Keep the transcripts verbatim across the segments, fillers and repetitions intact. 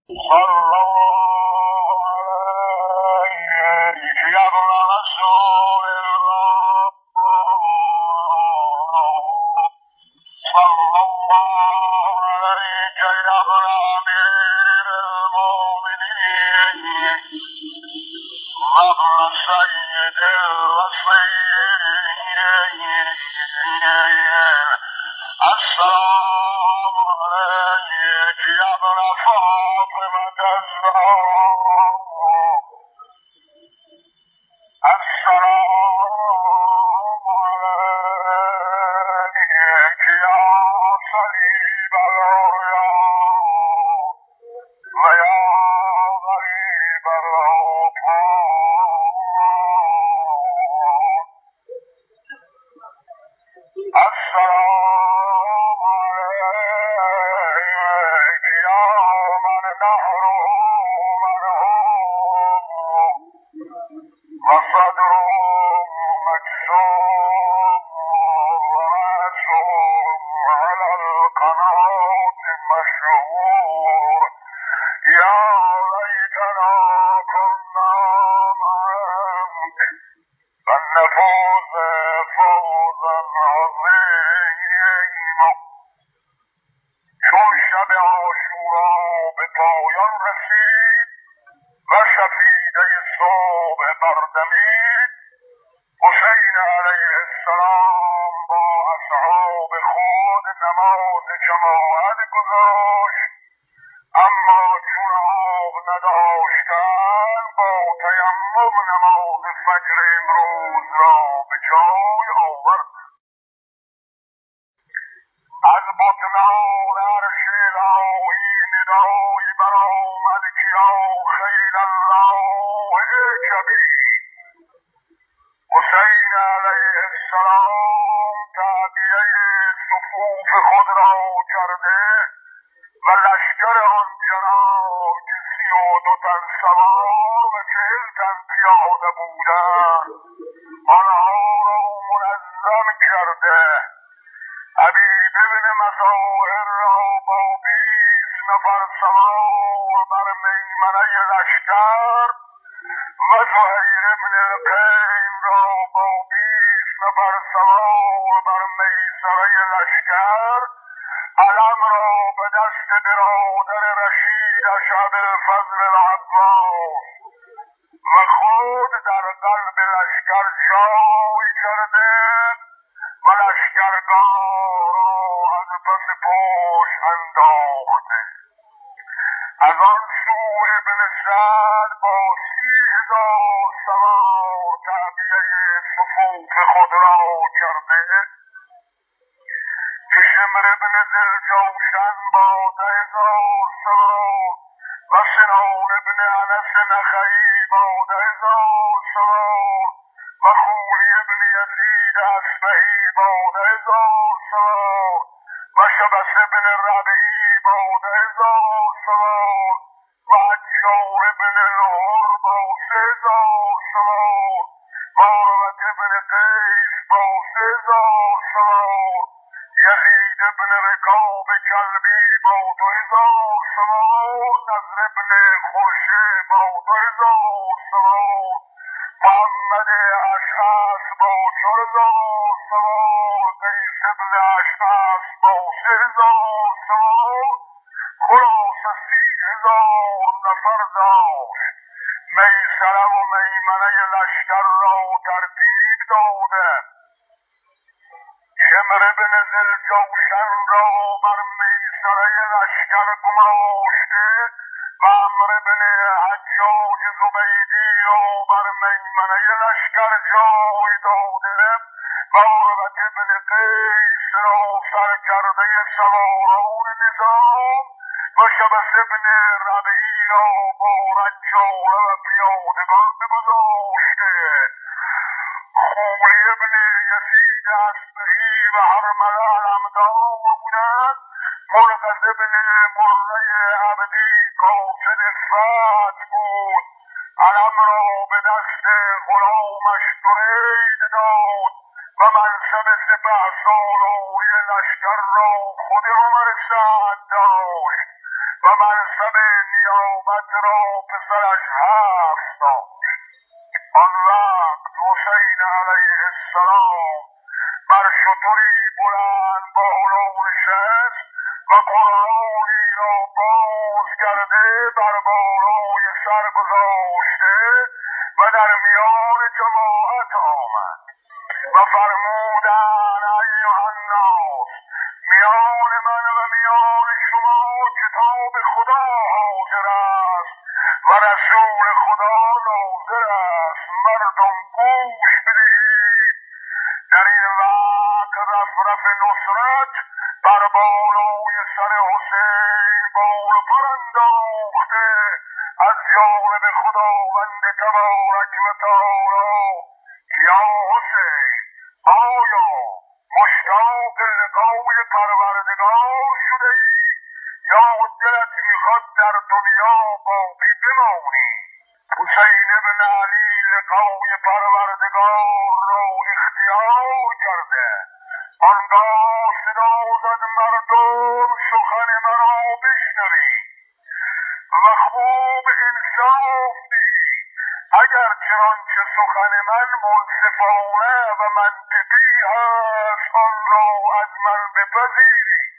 صلى الله عليك يا ابن رسول الله صلى الله عليك يا ابن أمير المؤمنين وابن سيد الوصيين السلام عليك يا ابن فاطمة الزهراء السلام عليك يا صليب العريا ويا غريب الأوطان السلام عليك يا من نهره مرهوم وصدره مجسوم ورأسه على القناة مشهور يا ليتنا كنا معك فلنفوز فوزا عظيما. چون شب عاشورا به پایان رسید و شفیده صبح بردمید، حسین علیه السلام با اصحاب خود نماز جماعت گذاشت، اما چون آب نداشتند با تیمم نماز فجر امروز را به جای آورد. از بطنان عرش الهی ندایی برآمد که یا خیل الله ارکبی. حسین علیه السلام تعبیه صفوف خود را کرده و لشکر آن جناب که سی و دو تن سوار و چهل تن پیاده بودند آنها را منظم کرده. حبیب بن مظاهر را با بیست نفر سوار بر میمنه لشکر و زهیر بن القیم را با بیست نفر سوار بر میسره لشکر علم را به دست برادر رشیدش ابوالفضل العباس و خود در قلب لشکر جای کرده و لشکرگاه را از پس پشت انداخته. از آن سو ابن سعد با سی هزار سوار تعبیه صفوف خود را کرده که شمر ابن ذوالجوشن با ده هزار سوار و سنان ابن انس نخعی با ده هزار سوار و خوری ابن یزید اصبهی با ده هزار سوار و شبس ابن ربعی با ده هزار سوار و حجار ابن الهر با سه هزار سوار و عروة ابن قیس با سه هزار سوار یزید ابن رکاب کلبی با دو هزار سوار نضر ابن خرشه با دو هزار سوار محمد اشعث با چهار هزار سوار قیس ابن اشعث با سه هزار سوار خلاصه سی هزار نفر داشت. میسره و میمنه لشکر را ترتیب داده. شمر بن ذوالجوشن را بر میسره لشکر گماشته و عمرو بن حجاج زبیدی را بر میمنه لشکر جای داده و عروة ابن قیس را سرکرده سواران نظام و شبس ابن ربعی را با رجاله و پیادگان بگذاشته. خوری ابن یزید اصبهی و هرمله علمدار بودند. مرغز ابن مره عبدی قاصد فتح بود، علم را به دست غلامش درید داد و منصب سپه سالاری لشکر را خود عمر سعد داشت. و منصب نیابت را پسرش حفظ داد. آن وقت حسین علیه السلام بر شتری بلند بالا نشست و قرآنی را باز کرده بر بالای سر گذاشته و در میان جماعت آمد و فرمودند ایها الناس، میان من و میان شما کتاب خدا حاضر است و رسول خدا ناظر است، مردم گوش بدهید. در این وقت رفرف نصرت بر بالای سر حسین بال پر انداخته از جانب خداوند تبارک و تعالی: یا حسین، آیا مشتاق لقای پروردگار شده ای یا دلت میخواد در دنیا باقی بمانی؟ حسین ابن علی لقای پروردگار را اختیار کرده آنگاه صدا زد: مردم سخن مرا بشنوید و خوب انصاف دهید. اگر چنانچه سخن من منصفانه و منطقی است آن را از من بپذیرید.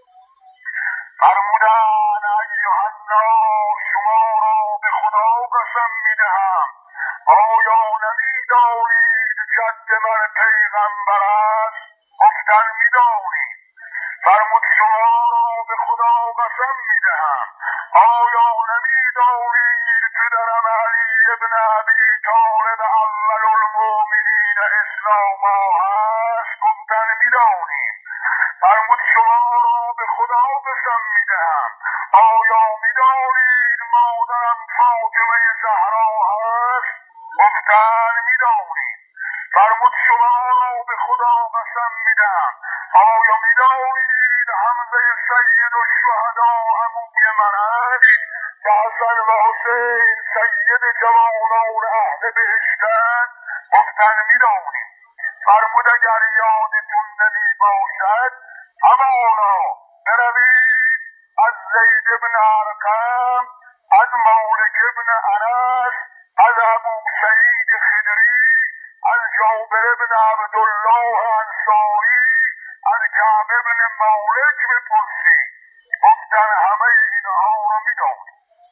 فرمودند ایها الناس، شما را به خدا قسم میدهم آیا نمیدانید جد من پیغمبر است؟ گفتند میدانیم. فرمود شما را به خدا قسم میدهم آیا نمیدانید پدرم علی ابن ابی طالب اول المؤمنین اسلاما هست؟ گفتند میدانیم. فرمود شما را به خدا قسم میدهم آیا میدانید مادرم فاطمه زهرا هست؟ گفتند میدانیم. فرمود شما را به خدا قسم میدهم آیا میدانید حمزه سید الشهدا عموی من است که حسن و حسین سید جوانان اهل بهشتند؟ گفتند میدانیم. فرمود اگر یادتون نمی باشد همانا بروید از زید ابن ارقم، از مالک ابن انس، از ابو سعید خدری، از جابر ابن عبدالله انصاری، از کعب ابن مالک بپرسید. گفتن همه اینها را میدانیم.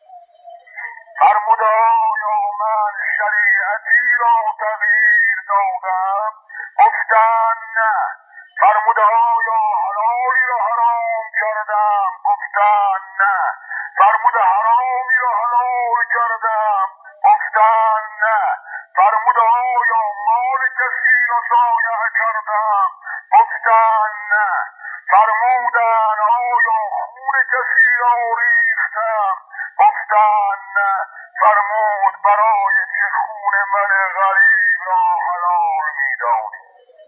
فرمود آیا من شریعتی را تغییر دادم؟ گفتند نه. فرمود آیا حلالی را حرام کردم؟ گفتند نه. فرمود حرامی را حلال کردم؟ گفتند نه. فرمود آیا مال کسی را ضایع کردم؟ گفتند نه. فرمودند آیا خون کسی را ریختم؟ گفتند نه. فرمود برای چه خون من غریب را حلال می‌دانی؟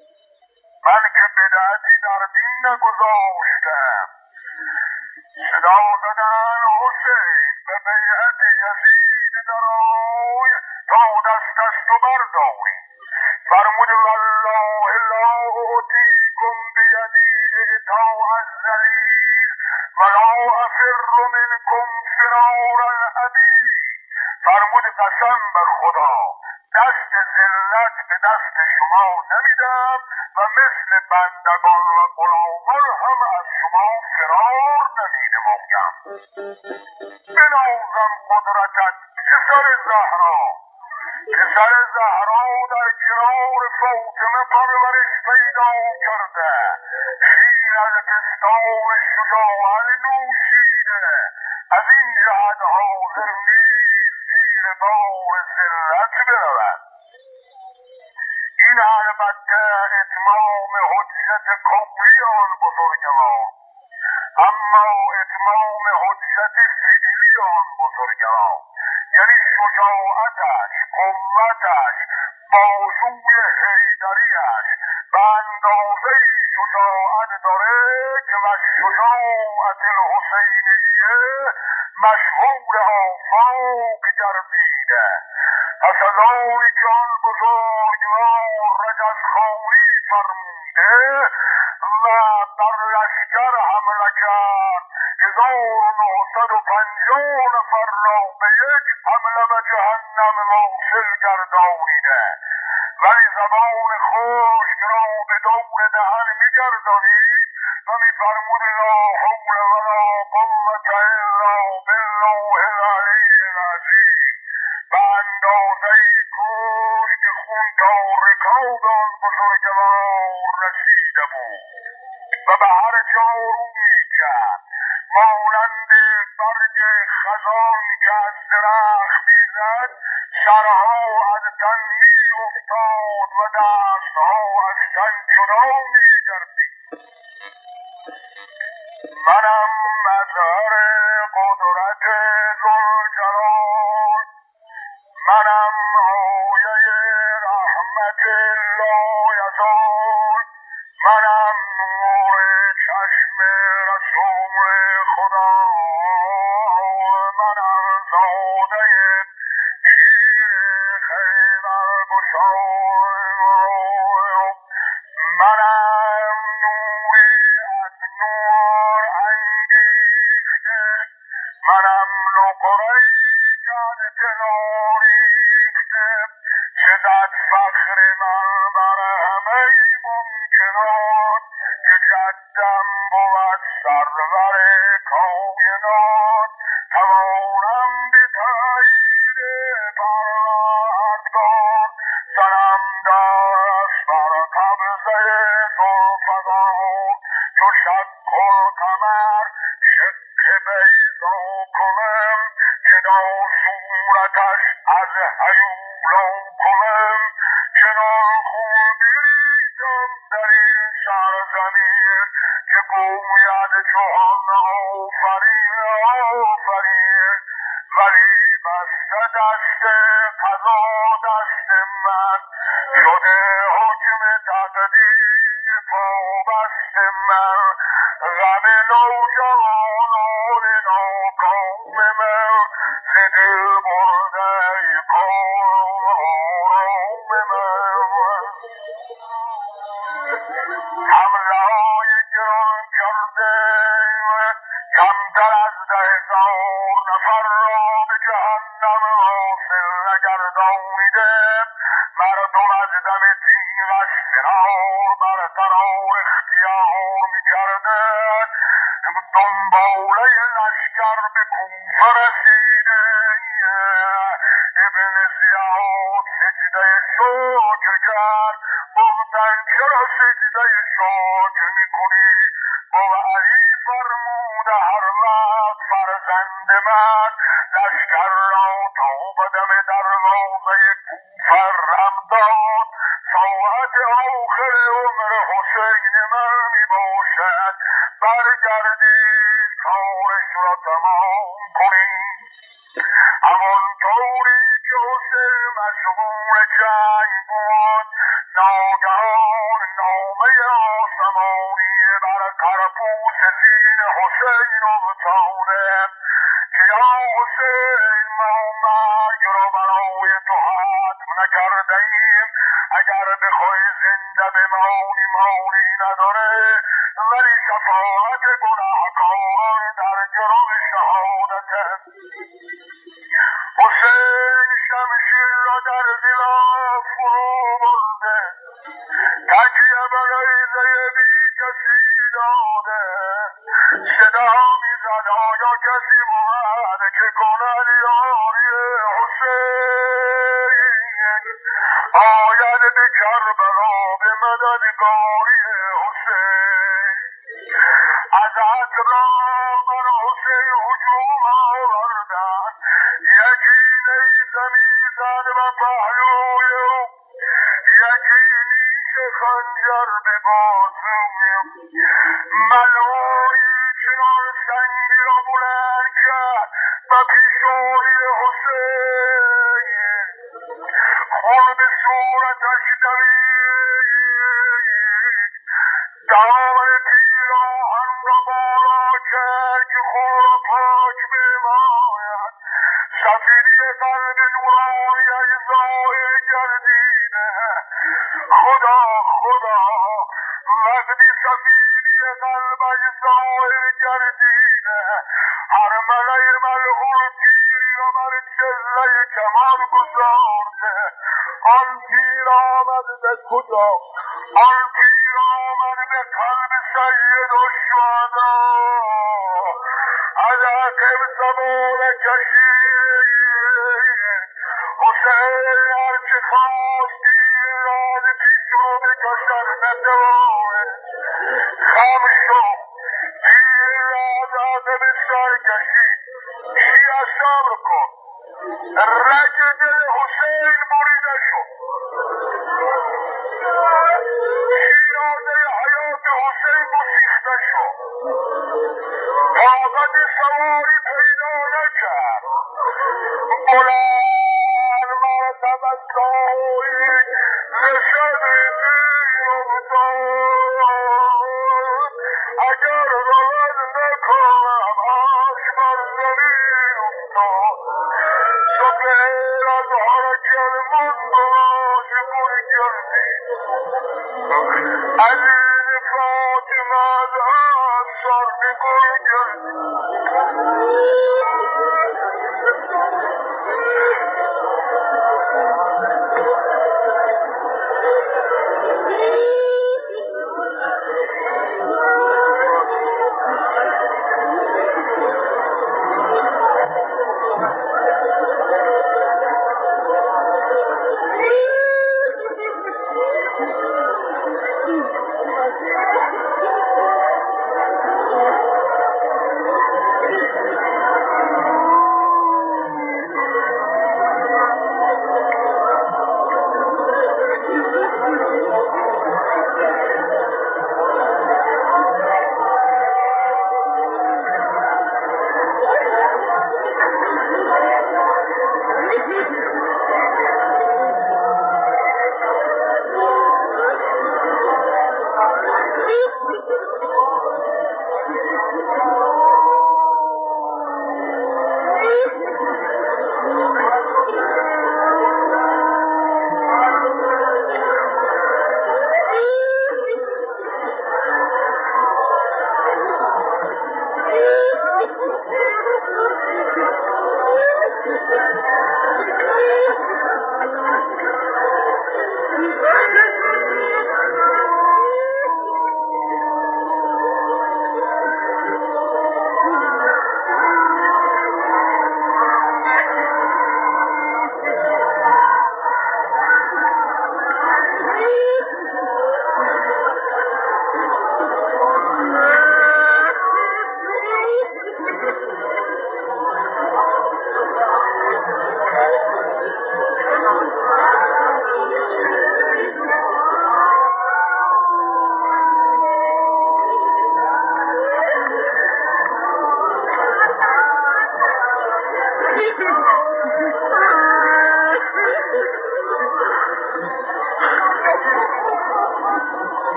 من که بدعتی در دین نگذاشتم. صدا زدن حسین به بیعت یزید درآی تا دست از تو برداری. فرمود والله لا اعطیکم بیدی اعطاء الذلیل ولا افر منکم فرار العبید. فرمود قسم بر خدا دست ذلت به دست شما نمیدم و مثل بندگان و غلامان هم از شما فرار نمینمایم. بنازم قدرتت پسر زهرا. پسر زهرا در کنار فاطمه پرورش پیدا کرده، شیر از پستان شجاعت نوشیده، از این جهت حاضر نیست زیر بار ذلت برود. این البته اتمام حجت قولی آن بزرگوار، اما اتمام حجت فعلی آن بزرگوار یعنی شجاعتش، قوتش، بازوی حیدریش به اندازه شجاعت داره که و شجاعت الحسینیه مشهور آفاق گردیده. پس از آنی که آن بزرگوار رجزخوانی فرموده و بر لشکر حمله کرد هزار و نهصد و پنجاه نفر را به یک حمله به جهنم واصل گردانیده ولی زبان خشک را به دور دهن میگردانید و میفرمود لا حول ولا قوة الا بالله العلی العظیم به اندازه کش که خون تا رکاب آن بزرگوار رسیده بود و به هر جا رو میکرد مانند برگ خزان که از درخت میزد سرها از تن میافتاد و دستها از تن جدا میگردید منم مظهر قدرت ذوالجلال منم آیه رحمت لایزال منم نور چشم رسول خدا منم زاده شیر خیبر گشای منم نوری از نور انگیخته منم نقره‌ای که از دل ریخته شدت فخر من بر همه ممکنات که جدم بود سرور کائنات توانم به تایید پروردگار سرم دست بر قبضه ذوالفقار چو شق القمر شق بیضا کنم چدا صورتش از هیولا کنم چنان خون بریزم در این سرزمین که گوید جهان آفرین آفرین ولی بسته دست قضا دست من شده حکم تقدیر پابست من غم نوجوانان ناکام من ز دل برده ای آرام من حمله های گران کرده کمتر از ده هزار نفر را به جهنم واصل نگردانیده مردم از دم تیغش فرار برقرار اختیار میکردند دنباله لشکر به کوفه رسیده ابن زیاد سجده شکر کرد گفتن چرا سجده شکر میکنی بابا علی فرموده هر وقت فرزند من لشکر را تا به دم دروازه کوفه رم داد ساعت آخر عمر حسین من میباشد برگردید کارش را تمام کنید همانطوری که حسین مشغول جنگ بود ناگهان نامه آسمانی بر قرپوس زین حسین افتاده که یا حسین ما مرگ را برای تو حتم نکرده ایم اگر بخوای زنده بمانی مانی نداره ولی شفاعت گناهکاران در جرم شهادت حسین شمشیر را در دلم فرو برده تکیه به نیزه بی کسی داده صدا میزد آیا کسی بود که کند یاری حسین آید به کربلا به مددگاری حسین از اطراف بر حسین هجوم آوردند یکی نیزه میزد و پهلوی او یکی نیش خنجر به بازوی او ملعونی چنان سنگی را بلند کرد و پیشانی حسین خون به صورتش دوید دامن پیراهن را بالا کرد که خون را پاک بماید سفیدی قلب نورانی اجزای گردیده خدا خدا وقتی سفیدی قلبش ظاهر گردیده هر ملای ملعون تیری را بر چله کمان گذارده آن تیر آمد به کجا آن تیر آمد به قلب سید و شهدا از عقب زبان کشید حسین هرچه خواست تیر را ز پیش رو بکشد نتواند خم شد تیر را از عقب سر کشید شیعه صبر کن رگ دل حسین بریده شد شیراده حیات حسین گسیخته شد طاقت سواری پیدا نکرد بلند مرتبت کاری رسد پیش افتاد اگر رود نکنم آش بر زمین افتاد سپهر از حرکت مندراج پر کردی عزیز فاطمه از انصار بگل کردی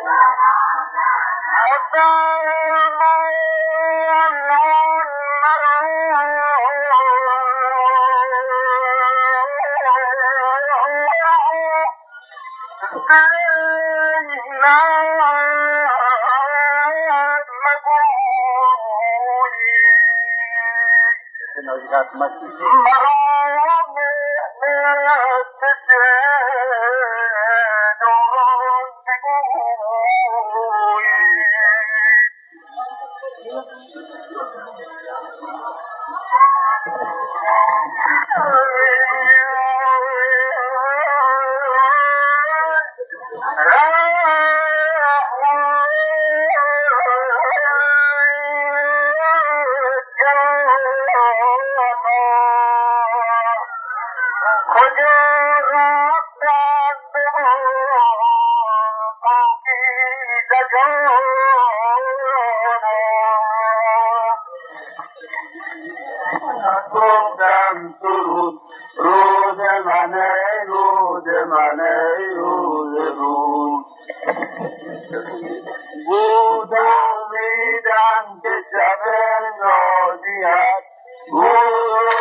گفتم درود روز منه روز منه روز روز بود امیدم که شب نازیت بود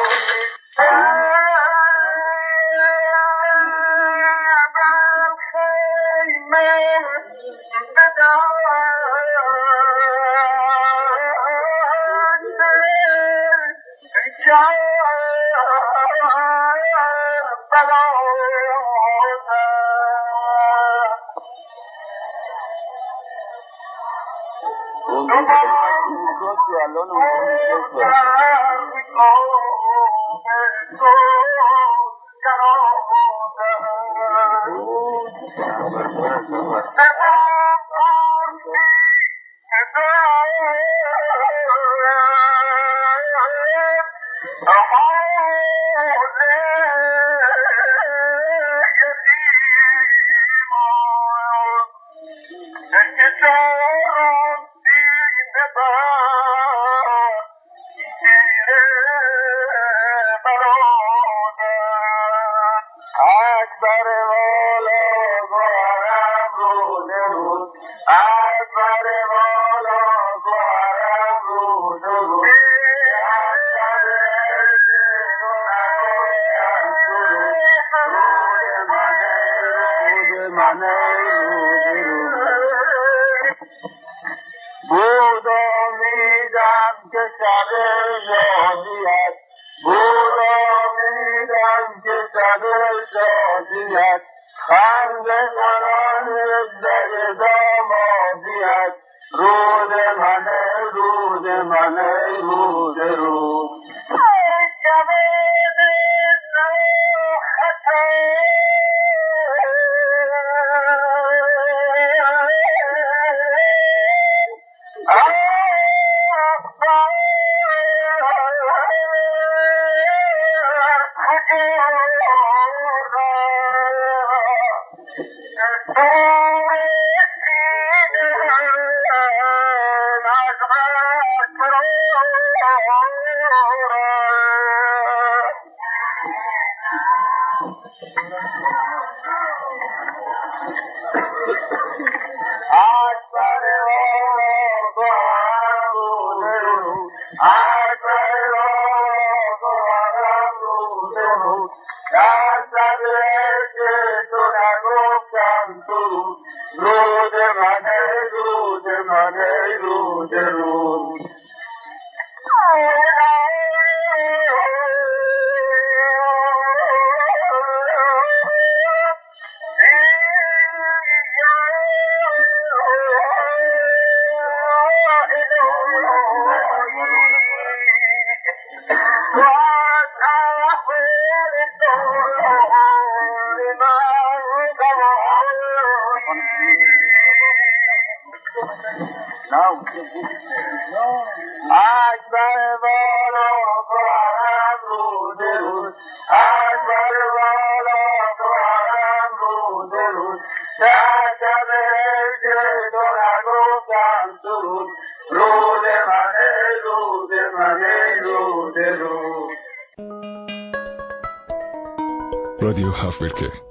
بود امیدم که شب شادیت بود امیدم که شب شادیت خنده کنان در دامادیت روز منه روز منه روز روز رادیو هفت برکه